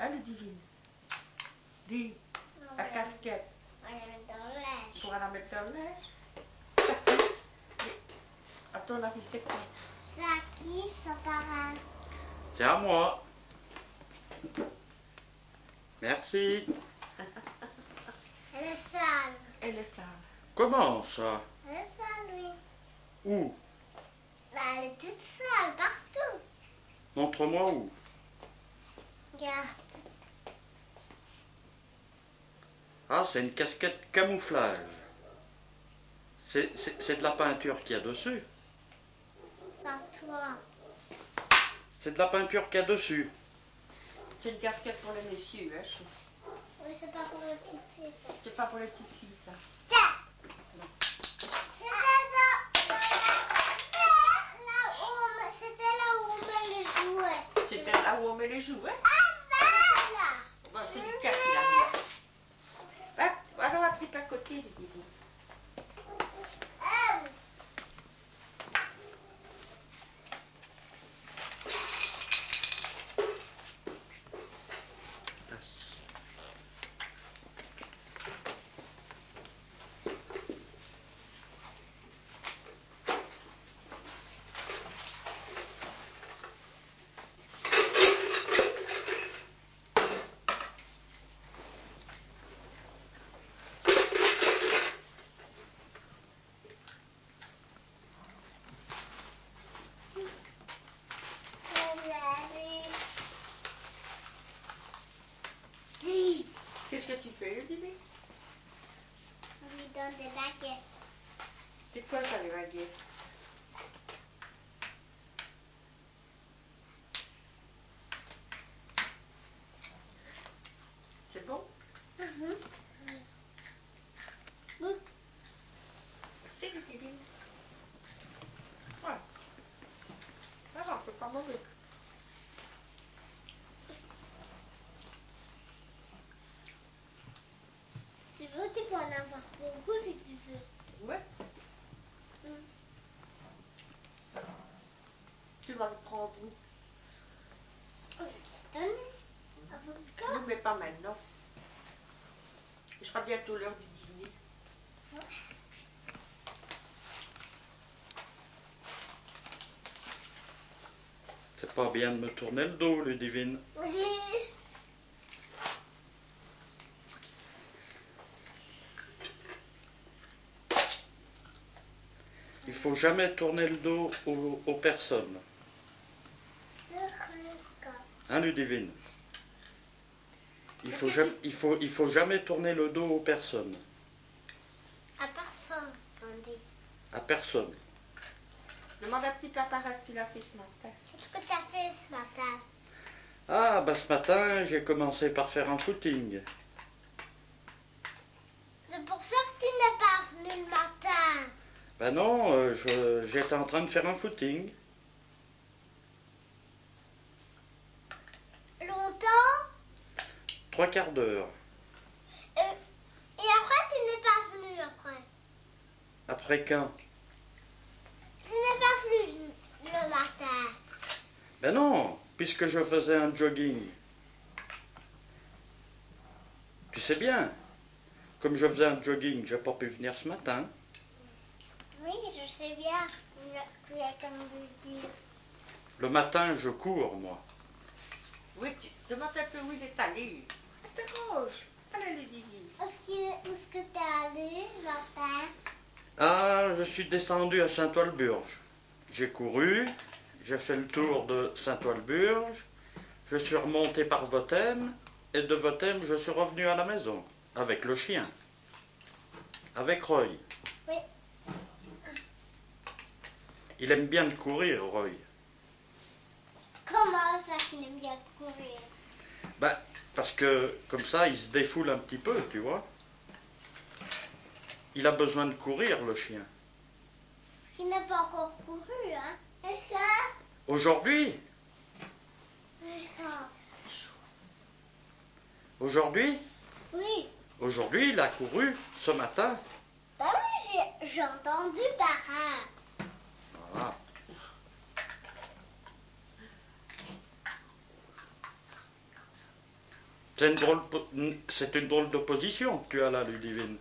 Allez, Divine. Dis, la casquette. On va la mettre dans le linge. Pour la mettre dans le linge. À ton avis, c'est quoi? C'est à qui, ça parrain? C'est à moi. Merci. Elle est sale. Elle est sale. Comment ça? Elle est sale, oui. Où? Bah, elle est toute sale, partout. Montre-moi où. Regarde. Ah, c'est une casquette camouflage. C'est de la peinture qu'il y a dessus. C'est à toi. C'est de la peinture qu'il y a dessus. C'est une casquette pour les messieurs, hein, chou. Oui, c'est pas pour les petites filles, ça. C'est pas pour les petites filles, ça. C'était là où on met les jouets. C'était là où on met les jouets. Ah, Bon, c'est du cas qu'il a mis. Alors, un petit à côté, les Divine. Qu'est-ce que tu fais, Divine? On lui donne des baguettes. C'est quoi ça, les baguettes? C'est bon? C'est du Divine. Voilà. Ça va, c'est pas mauvais. Tu veux, tu peux en avoir beaucoup si tu veux. Ouais. Tu vas le prendre où? On va te donner. Avocat. Oui, mais pas maintenant. Il sera bientôt l'heure du dîner. C'est pas bien de me tourner le dos, Ludivine. Oui. Il faut jamais tourner le dos aux personnes. Hein, Ludivine? Il faut jamais tourner le dos aux personnes. À personne, on dit. À personne. Demande à petit papa ce qu'il a fait ce matin. Qu'est-ce que tu as fait ce matin? Ah, bah ce matin, j'ai commencé par faire un footing. C'est pour ça que tu n'es pas venu le matin. Ben non, j'étais en train de faire un footing. Longtemps? 3/4 d'heure. Et après, tu n'es pas venu après. Après quand? Tu n'es pas venu le matin. Ben non, puisque je faisais un jogging. Tu sais bien, comme je faisais un jogging, j'ai pas pu venir ce matin. Oui, je sais bien. Tu as comme de dire. Le matin, je cours, moi. Oui, tu demandes un peu où il est allé. Interroge. Allez, les Divine. Où est-ce que tu es allé le matin? Ah, je suis descendu à Saint-Walburge. J'ai couru, j'ai fait le tour de Saint-Walburge, je suis remonté par Vothème, et de Vothème, je suis revenu à la maison, avec le chien, avec Roy. Oui. Il aime bien de courir, Roy. Comment ça qu'il aime bien courir? Ben, parce que, comme ça, il se défoule un petit peu, tu vois. Il a besoin de courir, le chien. Il n'a pas encore couru, hein? Et ça? Aujourd'hui? Aujourd'hui? Oui. Aujourd'hui, il a couru ce matin. Bah oui, j'ai entendu parrain. Voilà. C'est une drôle d'opposition que tu as là, Ludivine.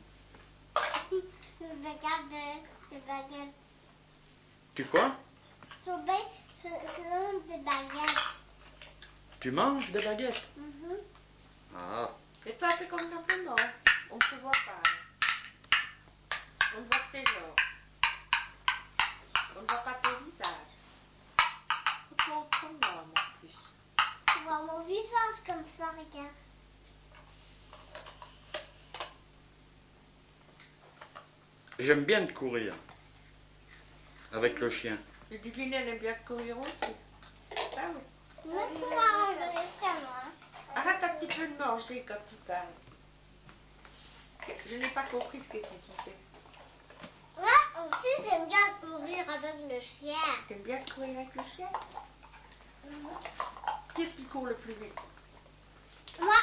Les baguettes. Tu quoi? Ce sont des baguettes. Tu manges des baguettes? Mhm. Ah. Et toi, t'es comme simplement. On ne se voit pas. On ne voit que tes jambes. On ne voit pas ton visage. Tu montres ton homme en plus. Tu vois mon visage comme ça, regarde. J'aime bien de courir avec le chien. Ludivine, elle aime bien courir aussi. Ah oui. Nous pouvons arriver chez moi. Arrête un petit peu de manger quand tu parles. Je n'ai pas compris ce que tu disais. Moi aussi, j'aime bien courir avec le chien. T'aimes bien courir avec le chien? Mhm. Qu'est-ce qui court le plus vite? Moi,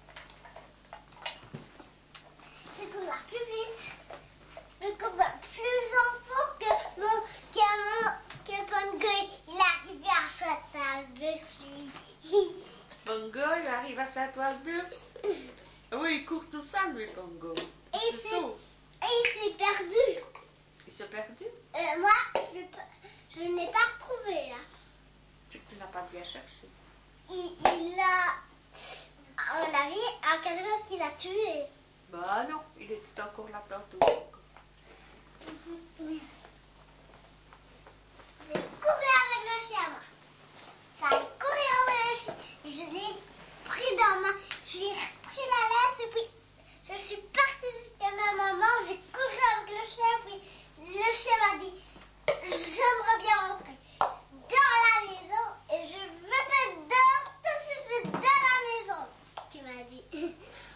je cours la plus vite. Je cours de plus en plus que Pongo, il arrive à Saint-Albert. Pongo, il arrive à Saint-Walburge. Oui, il court tout seul, lui, Pongo. Il se sauve. Et il s'est perdu. Il s'est perdu? Moi, je n'ai pas retrouvé. Hein. Tu n'as pas bien cherché. Il a, à mon avis, quelqu'un qui l'a tué. Bah non, il était encore là tantôt. Oui. J'ai couru avec le chien, moi. Ça a couru avec le chien. Je l'ai pris dans ma... Je lui ai pris la laisse et puis je suis partie jusqu'à ma maman. J'ai couru avec le chien, puis le chien m'a dit j'aimerais bien rentrer dans la maison et je veux pas dehors tout de suite dans la maison. Tu m'as dit.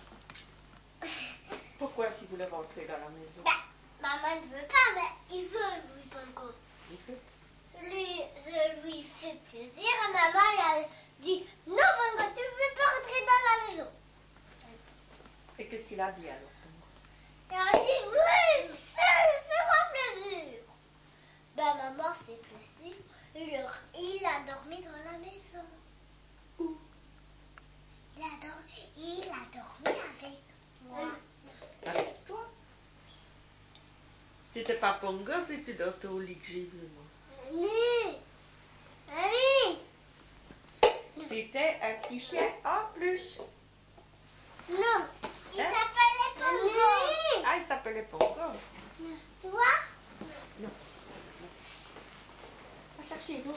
Pourquoi s'il voulait rentrer dans la maison? Bah, maman ne veut pas, mais il veut, Louis Pongo. Il fait. Je lui fais plaisir. Et maman, elle a dit non, Pongo, tu ne veux pas rentrer dans la maison. Et qu'est-ce qu'il a dit alors? Et elle a dit oui, fais-moi plaisir. Ben, maman fait plaisir. Il a dormi dans la maison. Où? Il a dormi avec moi. Avec toi? C'était pas Pongo, c'était dans ton lit que j'ai vu, moi. Oui. Oui. C'était un petit chien en plus. Non, il Hein? s'appelait Pongo. Ah, il s'appelait Pongo. Tu vois? Non. Va chercher l'autre.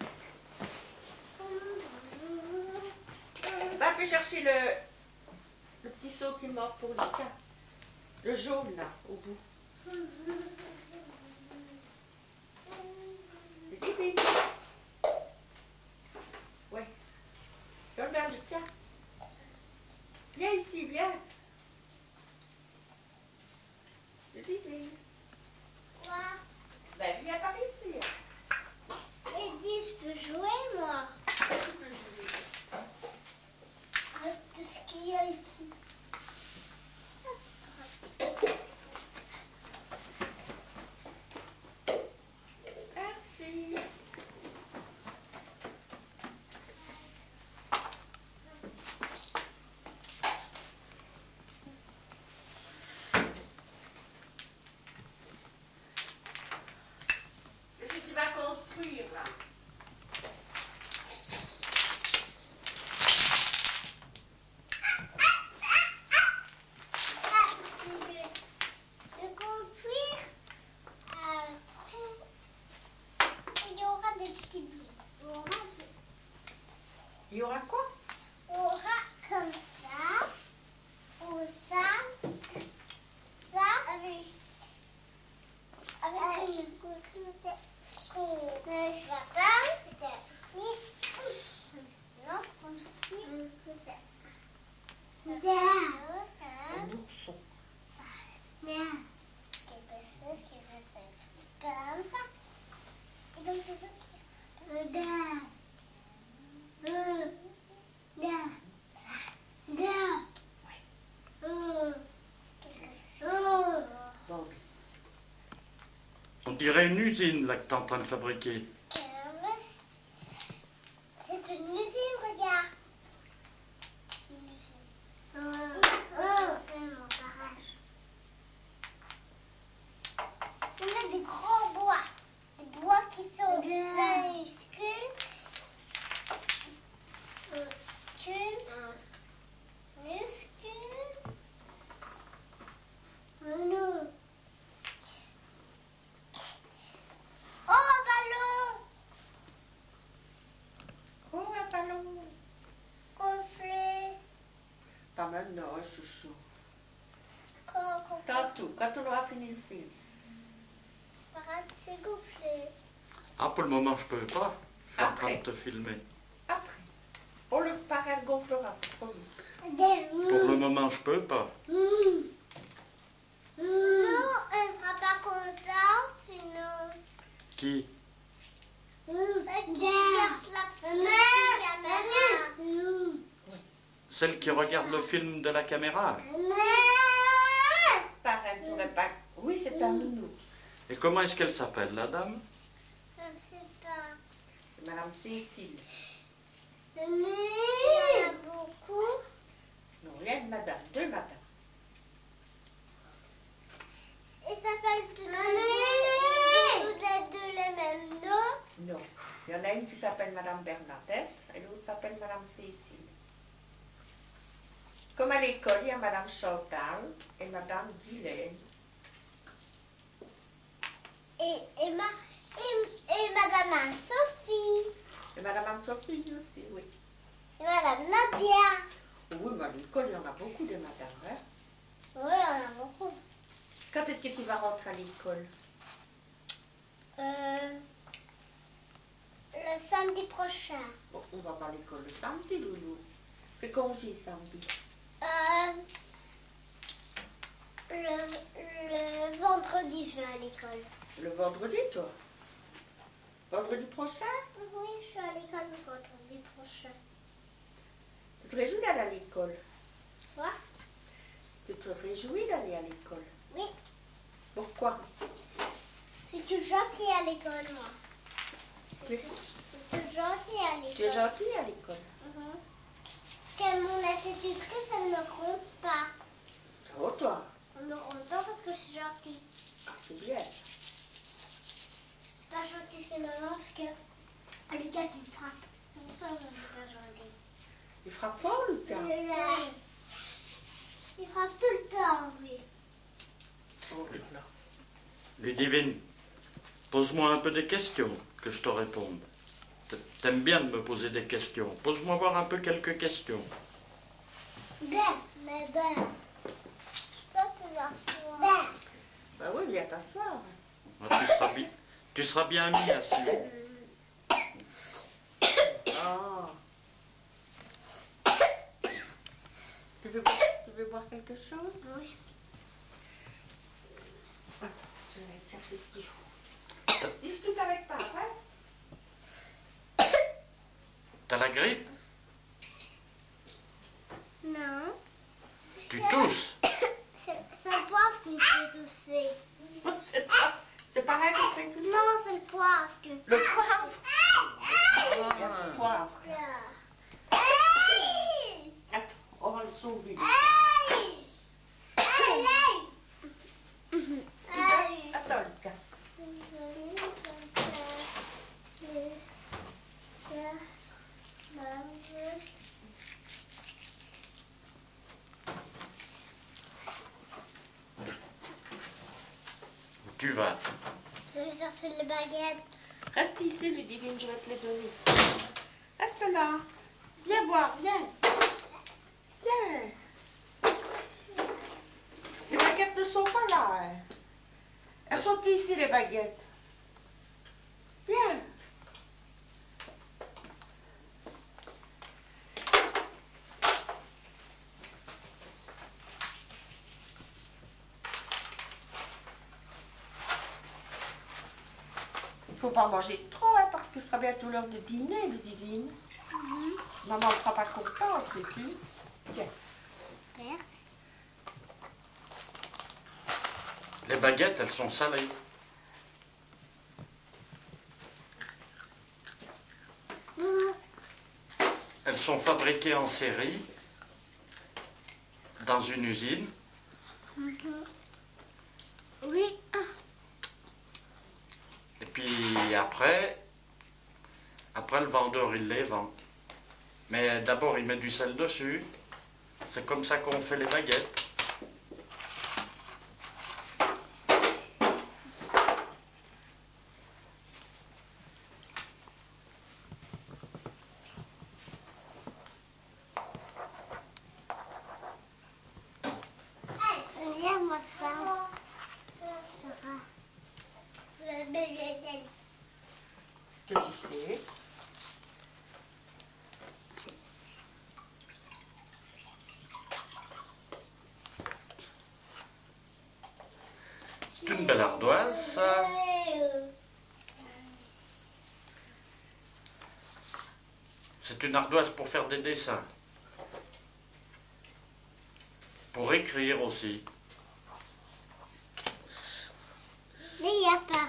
Va te chercher le petit seau qui manque pour Lucas. Le jaune là, au bout. Ludivine. Ouais. Viens vers Lucas. Viens ici, viens. Ludivine. Quoi? Ben viens par ici. Et dis, je peux jouer, moi, Tu peux jouer. avec tout ce qu'il y a ici. Merci. Qu'est-ce que tu vas construire là? Je construire il y aura des petits bouts. Il y aura quoi? Il y aura comme ça, ou ça, avec une jardin. Non, je construis Un ourson. quelque chose qui va être comme ça. Et quelque chose qui Bon. On dirait une usine là que tu es en train de fabriquer. c'est une usine, regarde. Une usine. maintenant, chouchou. Quand Tantôt, quand on aura fini le film. Parade s'est gonflé. Ah, pour le moment, je peux pas. Je suis en train Après. de te filmer. Après. Oh, le parrain gonflera, c'est promis. Pour le moment, je peux pas. Non, elle sera pas contente, sinon. Qui? Celle qui regarde la caméra. Celle qui regarde le film de la caméra. Parrain ne saurait pas. Oui, c'est un nounou. Et comment est-ce qu'elle s'appelle, la dame? Je sais pas. C'est Madame Cécile. Il y en a beaucoup. Non, il y a une madame, deux madames. Ils s'appellent toutes les deux les mêmes noms. Non. Il y en a une qui s'appelle Madame Bernadette et l'autre s'appelle Madame Cécile. Comme à l'école, il y a Madame Chantal et Madame Guylaine. Et Madame Anne-Sophie. Et Madame Anne-Sophie aussi, oui. Et Madame Nadia. Oui, mais à l'école, il y en a beaucoup de madames. Hein? Oui, il y en a beaucoup. Quand est-ce que tu vas rentrer à l'école? Le samedi prochain. Bon, on va pas à l'école le samedi, Loulou. C'est congé samedi. Le vendredi, je vais à l'école. Le vendredi, toi? Vendredi prochain? Oui, je suis à l'école le vendredi prochain. Tu te réjouis d'aller à l'école? Quoi? Tu te réjouis d'aller à l'école? Oui. Pourquoi? Je suis tout gentil à l'école, moi. Tu Je suis tout gentil à l'école. tu es gentil à l'école? Que mon institutrice, elle ne compte pas. Oh, toi? Elle me compte pas parce que je suis gentille. Ah, c'est bien ça. Je suis pas gentille, c'est maman parce que Lucas qui me frappe. Pour ça, je suis pas gentille. Il frappe fort, Lucas? Oui. Il frappe tout le temps, oui. Oh là là. Ludivine, pose-moi un peu des questions, que je te réponde. T'aimes bien de me poser des questions. Pose-moi voir un peu quelques questions. Ben. Je peux te l'asseoir. Bah oui, viens t'asseoir. Ah, tu seras bien mis assis. Oh. Tu veux boire quelque chose? Oui. Attends, je vais te chercher ce qu'il faut. Discute avec papa. T'as la grippe? Non. Tu tousses? C'est le poivre qui me fait tousser. C'est pareil que tu fais tout ça? Non, c'est le poivre. Le poivre? Il y a du poivre. Attends, on va le sauver. Attends, Lucas. Où tu vas? Je vais chercher les baguettes. Reste ici, Ludivine, je vais te les donner. Reste là. Viens boire, viens. Viens. Les baguettes ne sont pas là. Hein. Elles sont ici, les baguettes. Viens. Il ne faut pas manger trop, hein, parce que ce sera bientôt l'heure de dîner, Ludivine. Maman ne sera pas contente, sais-tu? Tiens. Merci. Les baguettes, elles sont salées. Elles sont fabriquées en série dans une usine. Oui. Et puis après le vendeur, il les vend. Mais d'abord, il met du sel dessus. C'est comme ça qu'on fait les baguettes. une belle ardoise, ça. C'est une ardoise pour faire des dessins. Pour écrire aussi. Mais il n'y a pas.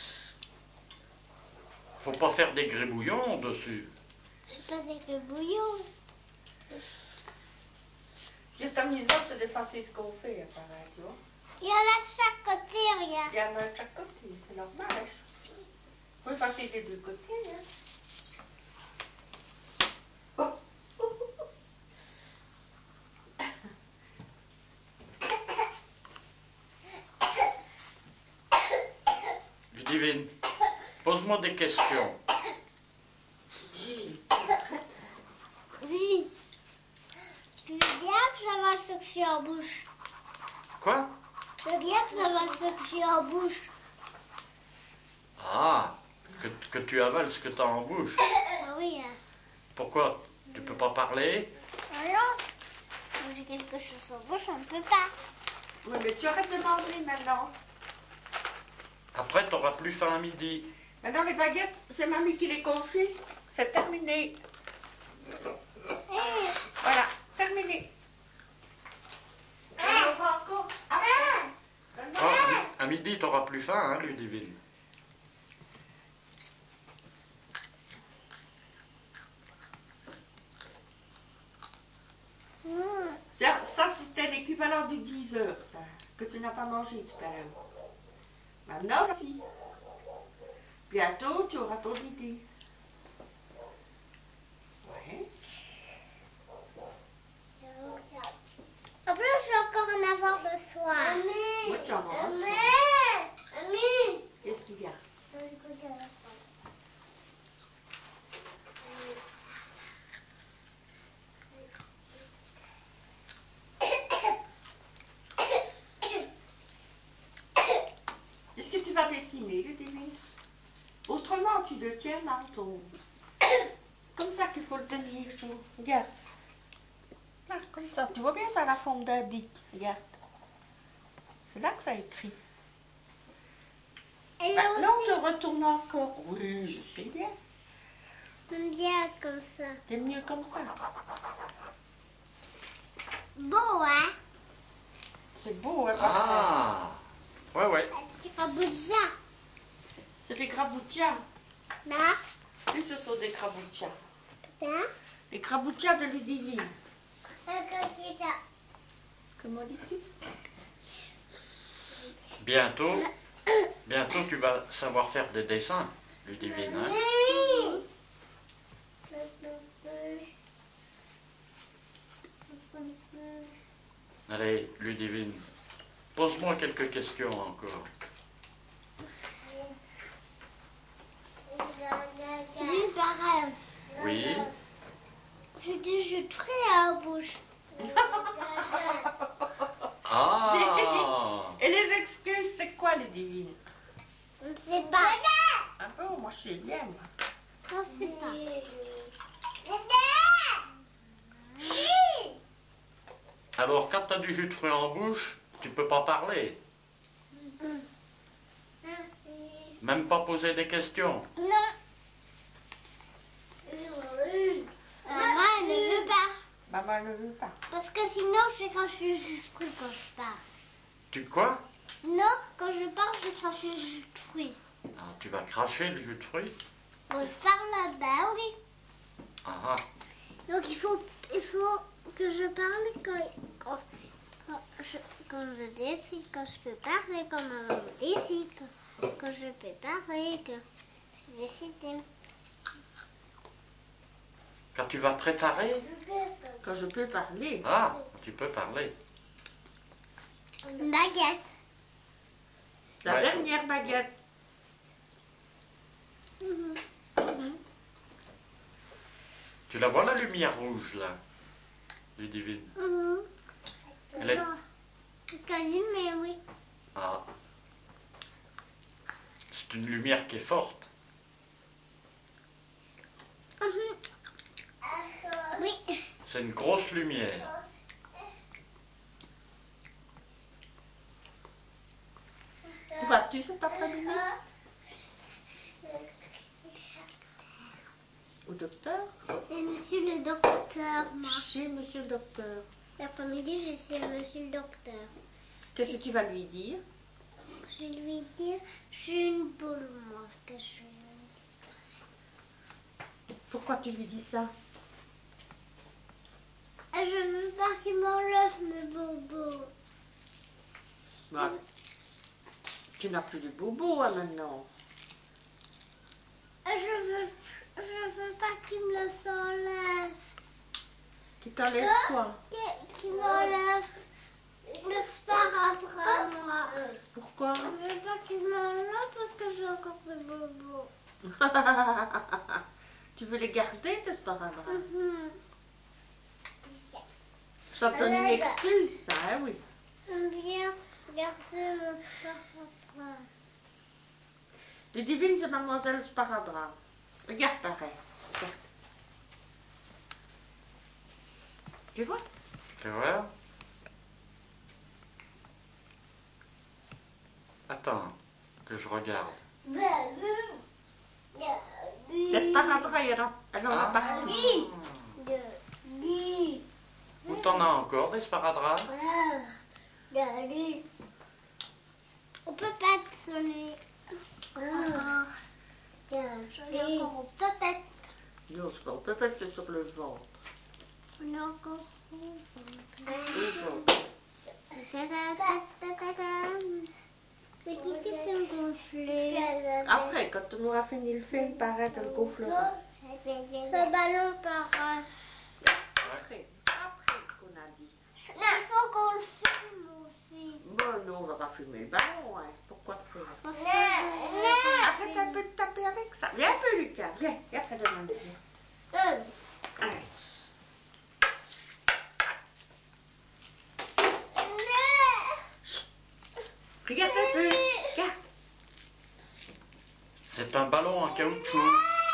Faut pas faire des gribouillons dessus. C'est pas des gribouillons. Ce qui est amusant, c'est d'effacer ce qu'on fait, apparaît, tu vois. Il y en a de chaque côté, Il regarde. y en a de chaque côté, c'est normal. Il faut effacer des deux côtés. Hein. Ludivine, pose-moi des questions. Oui. Tu veux bien que ça va ce que j'ai en bouche? Quoi? Tu veux bien que ça va ce que j'ai en bouche? Ah, que tu avales ce que tu as en bouche. Ah oui, hein. Pourquoi? Tu peux pas parler? Ah non. Quand j'ai quelque chose en bouche, on ne peut pas. Oui, mais tu arrêtes de manger maintenant. Après, tu n'auras plus faim à midi. Maintenant, les baguettes, c'est mamie qui les confisque. C'est terminé. Voilà, terminé. Il y aura encore après. Maintenant, Ah, à midi, tu n'auras plus faim, hein, Ludivine. ça c'était l'équivalent du 10 heures, ça, que tu n'as pas mangé tout à l'heure. Maintenant, si. Bientôt, tu auras ton idée. Ouais. En plus, je vais encore en avoir le soir. Moi, tu en auras le soir. Mamie. Qu'est-ce qu'il y a? Est-ce que tu vas dessiner, Ludivine? Autrement, tu le tiens dans ton... Comme ça qu'il faut le tenir, chaud. Regarde. Là, comme ça. Tu vois bien, ça a la forme d'un bic. Regarde. C'est là que ça écrit. Et Non, te retourne encore. Oui, je sais bien. J'aime bien comme ça. T'es mieux comme ça. Beau, hein? C'est beau, hein, Ah, ouais, ouais. Un petit rabouja. c'est des krabouchas. Là, Oui, ce sont des krabouchas. là. Les krabouchas de Ludivine. Un Comment dis-tu? Bientôt, tu vas savoir faire des dessins, Ludivine, hein. Allez, Ludivine, pose-moi quelques questions encore. Du pareil. Oui. J'ai du jus de fruits à la bouche. Ah, Et les excuses, c'est quoi, Ludivine? On ne sait pas. Ah bon, moi je sais bien, moi. On ne sait pas. alors quand tu as du jus de fruits en bouche, tu peux pas parler, même pas poser des questions. Non. Maman, elle ne veut pas. Maman ne veut pas. Parce que sinon, je crache le jus de fruits quand je parle. Tu quoi? Sinon, quand je parle, je crache le jus de fruits. Ah, tu vas cracher le jus de fruits? Quand je parle là-bas, oui. Ah, ah. Donc il faut que je parle quand je décide, quand je peux parler, quand maman me décide, quand je peux parler, que je décide. Quand tu vas préparer? Quand je peux parler. Ah, tu peux parler. Une baguette. La Ouais. dernière baguette. Mhm. Tu la vois la lumière rouge là, Ludivine? Mhm. Elle est... C'est allumé, oui. Ah. C'est une lumière qui est forte. Mhm. Oui. C'est une grosse lumière. Tu vas vas-tu cet après-midi? Au docteur? C'est monsieur le docteur, moi. Chez monsieur le docteur. L'après-midi, je suis monsieur le docteur. Qu'est-ce que tu vas lui dire? Je vais lui dire, je suis une boule, moi, que je suis. Pourquoi tu lui dis ça? Et je veux pas qu'il m'enlève mes bobos. Bah, tu n'as plus de bobo hein, maintenant. Et je veux pas qu'il me le s'enlève. Qui t'enlève quoi? Qu'il m'enlève le sparadrap, moi. Pourquoi? Je veux pas qu'il m'enlève parce que j'ai encore des bobos. Tu veux les garder, tes sparadraps? Mhm. Ça te donne une excuse, ça, hein, oui. J'aime bien garder mon sparadrap. Les divines de Mademoiselle Sparadrap. Regarde pareil. Regarde. Tu vois? Tu vois? Attends, que je regarde. Les sparadraps, elle en a partout. Où t'en as encore des sparadraps? On peut pas te sonner. J'en ai encore au pépette. Non, c'est pas. On peut passer sur le ventre. On a encore au Le ventre. C'est qui s'est gonflé? Après, quand on aura fini le film, pareil, elle gonflera. Ce ballon part. Après qu'on a dit. Il faut qu'on le filme aussi. Bon, nous, on va pas filmer le ballon, hein. Pourquoi te faire? Parce que Arrête un peu de taper avec ça. Viens un peu, Lucas. Viens près de moi. Allez. Regarde un peu. Regarde. C'est un ballon en caoutchouc.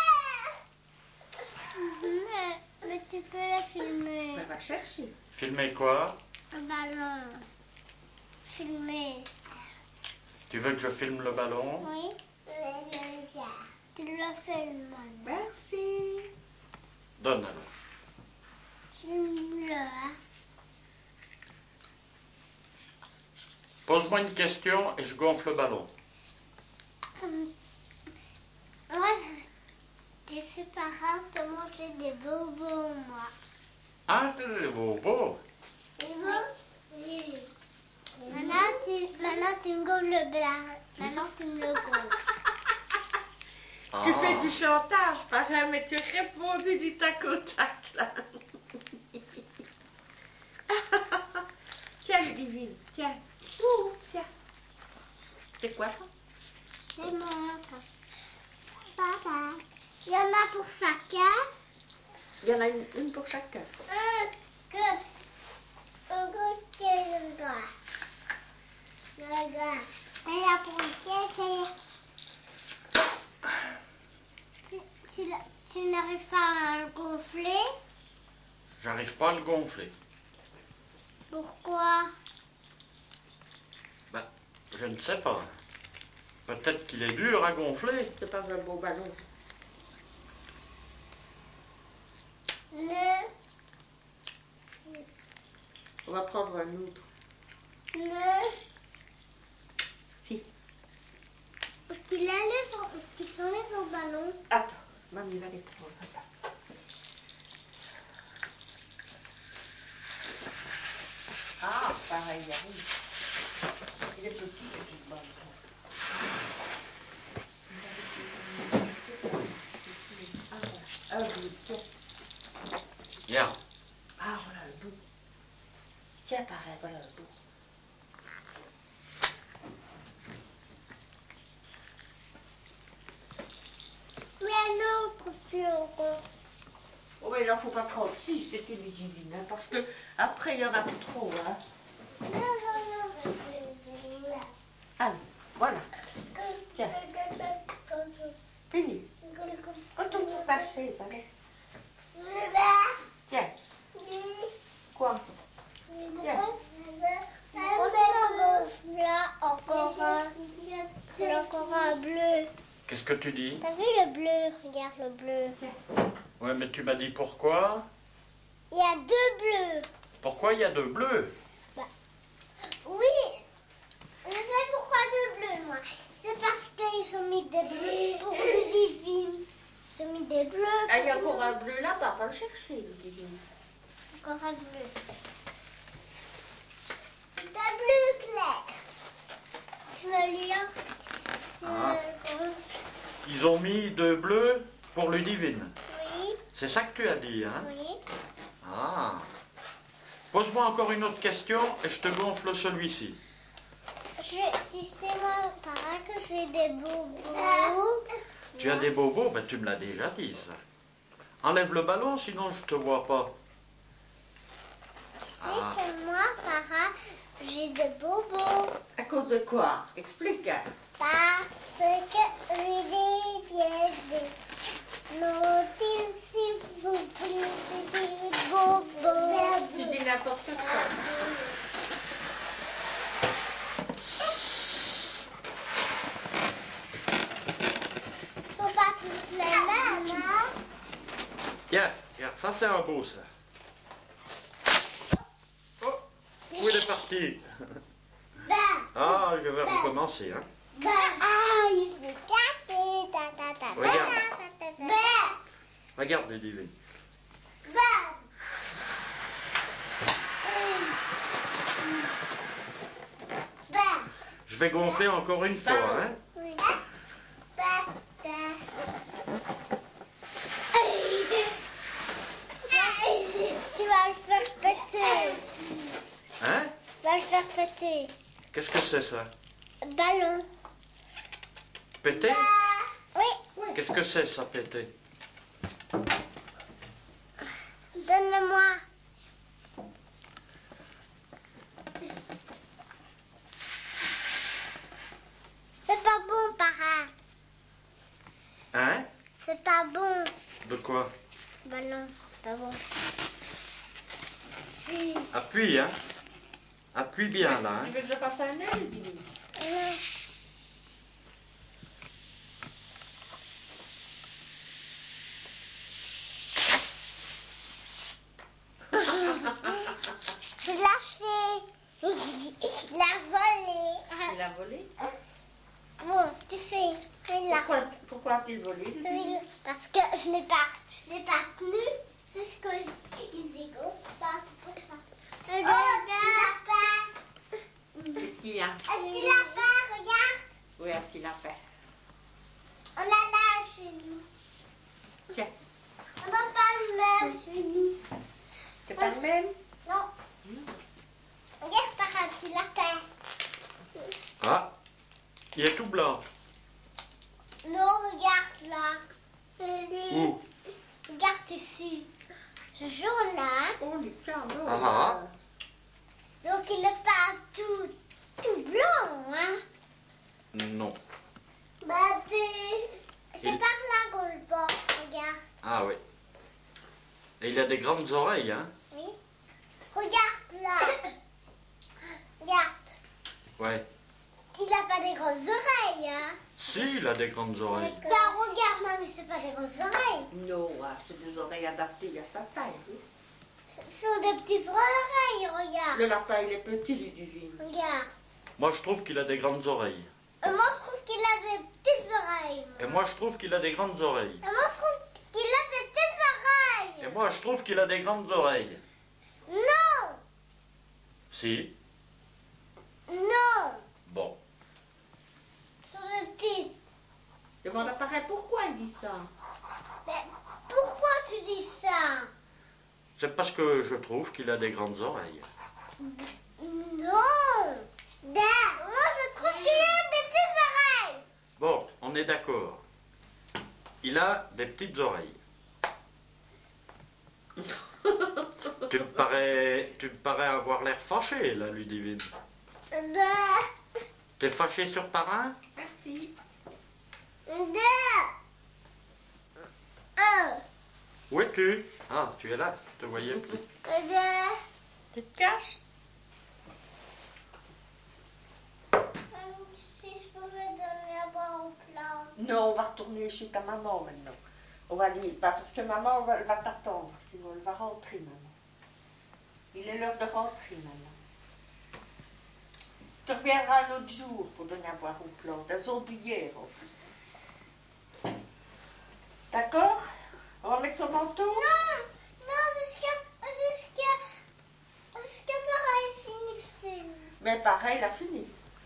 Mais tu peux la filmer. On va chercher. Filmer quoi? Un ballon. Filmer. Tu veux que je filme le ballon? Oui. Tu le filmes. Merci. Donne alors. Filme-le. Hein. Pose-moi une question et je gonfle le ballon. Moi, je sais pas grave de manger des bonbons, moi. Ah, t'es des bobos. Des bonbons? Oui. Maintenant, tu me gonfles le blanc. Maintenant, tu me le gonfles. Ah. Tu fais du chantage, pareil, mais tu réponds du tac au tac, là. Tiens, les divines, tiens. Ouh, tiens. C'est quoi ça? C'est moi. Papa. Il y en a pour chacun. Il y en a une pour chacun. Tu n'arrives pas à le gonfler? J'arrive pas à le gonfler. Pourquoi? Ben, je ne sais pas. Peut-être qu'il est dur à gonfler. C'est pas un beau ballon. On va prendre un autre. Si. Qu'il s'enlève au ballon. Attends, mamie va les prendre. Attends. Ah, pareil, il arrive. Il est petit, le ballon. Ah, oui, tiens. Viens. Ah, voilà le bout. Tiens, pareil, voilà le bout. Mais un autre, si encore. Oh, mais il n'en faut pas 36, c'est une divine, hein, parce que après, il y en a plus trop, hein. Allez, voilà. Tiens. Fini. Retourne sur ta chaise, allez. Tiens. Quoi? Tiens. Là, encore un. que tu dis? T'as vu le bleu? Regarde le bleu. Ouais, mais tu m'as dit pourquoi? Il y a 2 bleus. Pourquoi il y a 2 bleus? Oui, je sais pourquoi 2 bleus, moi. C'est parce qu'ils ont mis des bleus pour le divine. Ils ont mis des bleus. Ah, il y a encore un bleu là, va le chercher, le divine. Encore un bleu. C'est un bleu clair. Tu me lire? Ah. Ils ont mis 2 bleus pour Ludivine. Oui, C'est ça que tu as dit, hein? oui. Ah. Pose-moi encore une autre question et je te gonfle celui-ci. Tu sais, moi, parrain, que j'ai des bobos. Tu as des bobos? Ben, tu me l'as déjà dit, ça. Enlève le ballon, sinon je te vois pas. Tu sais que moi, parrain, j'ai des bobos. À cause de quoi? Explique. Parce que j'ai des pièces. Nos-t-il, s'il vous plaît, c'est des bobos. Tu dis n'importe quoi. Ils sont pas tous les mêmes, hein? Tiens, regarde, ça c'est un beau, ça. Oh, où il est parti? Ah, je vais recommencer, hein. Ah, il s'est cassé. Regarde. Regarde, Ludivine. Je vais gonfler encore une fois, hein. Oui. Tu vas le faire péter. Hein? Tu vas le faire péter. Qu'est-ce que c'est, ça? Ballon. Péter? Oui. Qu'est-ce que c'est, ça, péter? Donne-le-moi. C'est pas bon, parrain. Hein? C'est pas bon. De quoi? Ballon, pas bon. Appuie, hein. Appuie bien, là, hein. Tu veux que je fasse un œil, divine? Non. Je l'ai lâché. Il a volé. Il a volé? Bon, tu fais. Fais là. Pourquoi a-t-il volé, divine? Parce que je n'ai pas tenu jusqu'au dégoût. Regarde. Qu'est-ce qu'il y a? Un petit lapin, regarde. Oui, un petit lapin. On a là chez nous. Tiens, On n'a pas le même chez nous. c'est pas le même? Non. Regarde par un petit lapin. Ah, il est tout blanc. Non, regarde là. Où? Regarde ici. Ce jaune là. Hein? Oh, les carottes. Ah. Donc il n'est pas tout blanc, hein? Non. C'est Il- par là qu'on le porte, regarde. Ah oui. Et il a des grandes oreilles, hein. Oui. Regarde là. Regarde. Ouais. Il n'a pas des grosses oreilles, hein? Si, il a des grandes oreilles. Bah regarde, mamie, c'est pas des grosses oreilles. Non, c'est des oreilles adaptées à sa taille. Oui. Ce sont des petites oreilles, regarde. Le lapin, il est petit, Ludivine. Regarde. Moi, je trouve qu'il a des grandes oreilles. Moi, je trouve qu'il a des petites oreilles. Et moi, je trouve qu'il a des grandes oreilles. Et moi, je trouve qu'il a des petites oreilles. Et moi, je trouve qu'il a des grandes oreilles. Non. Si. Non. Bon. Sur le titre. Demande à Parrain pourquoi il dit ça. Mais pourquoi tu dis ça? C'est parce que je trouve qu'il a des grandes oreilles. Non. Moi, je trouve qu'il a des petites oreilles. Bon, on est d'accord. Il a des petites oreilles. Tu me parais avoir l'air fâché, là, Ludivine. T'es fâché sur Parrain? Merci. Où es-tu? Ah, tu es là, je te voyais plus. Tu te caches? Si je pouvais donner à boire aux plantes. Non, on va retourner chez ta maman maintenant. On va aller, parce que maman elle va t'attendre, sinon elle va rentrer maintenant. Il est l'heure de rentrer maintenant. Tu reviendras l'autre jour pour donner à boire aux plantes. Elles ont bu hier en plus. D'accord? On va mettre son manteau? Non, jusqu'à pareil fini le film. Mais pareil, il a fini.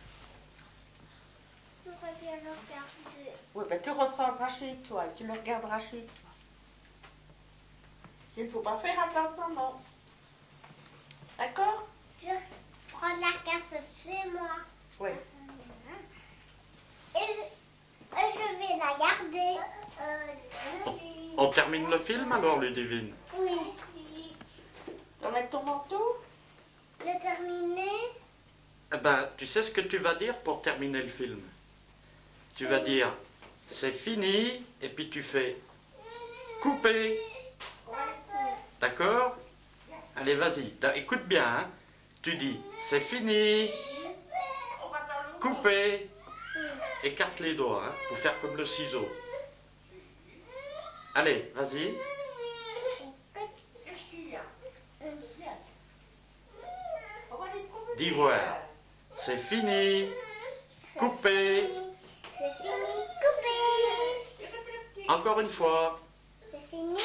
On va bien le regarder. Oui, ben tu reprendras chez toi et tu le regarderas chez toi. Il ne faut pas faire attendre maman. D'accord? Je prends la casse chez moi. Oui. Et je vais la garder. On termine le film alors, Ludivine? Oui. Tu vas mettre ton manteau? Le terminé. Eh ben, tu sais ce que tu vas dire pour terminer le film? Tu vas dire, c'est fini, et puis tu fais couper. D'accord? Allez, vas-y, écoute bien, hein. Tu dis, c'est fini, couper, écarte les doigts, hein, pour faire comme le ciseau. Allez, vas-y. Qu'est-ce qu'il y a? Dis voir. C'est fini, couper. C'est fini, coupé. Encore une fois. C'est fini,